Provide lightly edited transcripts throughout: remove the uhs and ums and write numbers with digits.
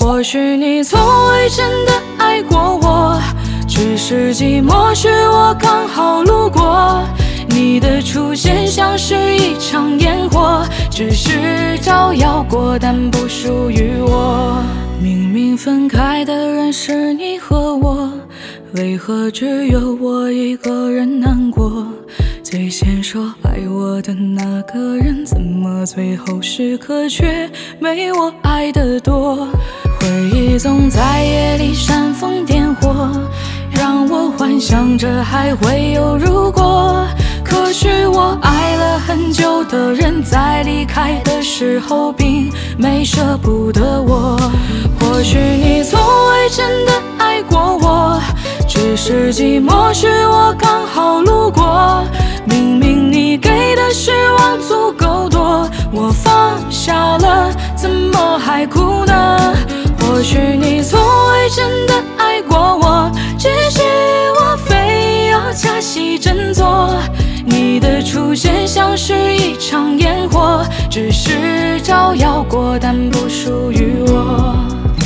或许你从未真的爱过我，只是寂寞时我刚好路过。你的出现像是一场烟火，只是照耀过，但不属于我。明明分开的人是你和我，为何只有我一个人难过？最先说爱我的那个人，怎么最后时刻却没我爱得多？回忆总在夜里煽风点火，让我幻想着还会有如果。可是我爱了很久的人，在离开的时候并没舍不得我。或许你从未真的爱过我，只是寂寞时我刚好路过。明明你给的失望足够多，我放下了，怎么还哭呢？或许你从未真的爱过我，只是我非要假戏真做。你的出现像是一场烟火，只是照耀过，但不属于我。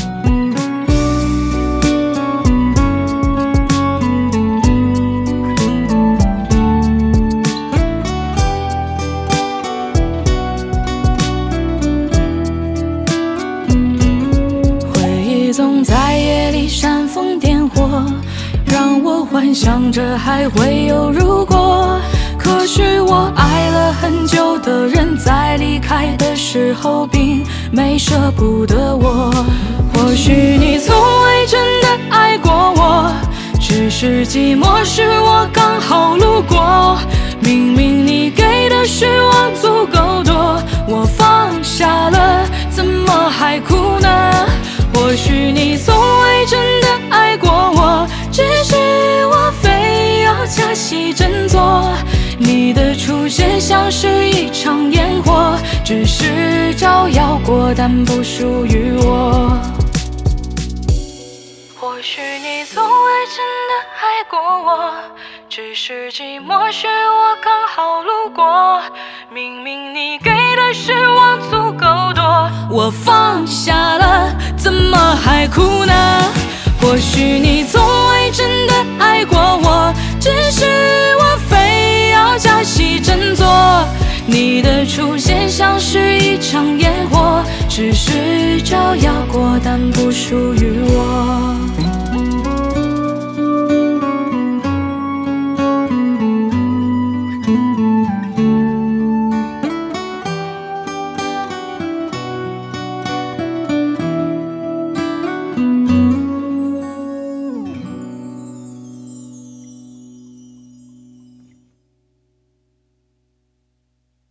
总在夜里煽风点火，让我幻想着还会有如果。可是我爱了很久的人，在离开的时候并没舍不得我。或许你从未真的爱过我，只是寂寞时我刚好路过。明明你给的失望足够多，我放下了，怎么还哭呢？或许你从未真的爱过我，只是我非要假戏真做。你的出现像是一场烟火，只是照耀过，但不属于我。或许你从未真的爱过我，只是寂寞时我刚好路过。明明你给的失望足够多，我放下了，怎么还哭呢？或许你从未真的爱过我，只是我非要假戏真做。你的出现像是一场烟火，只是照耀过，但不属于我。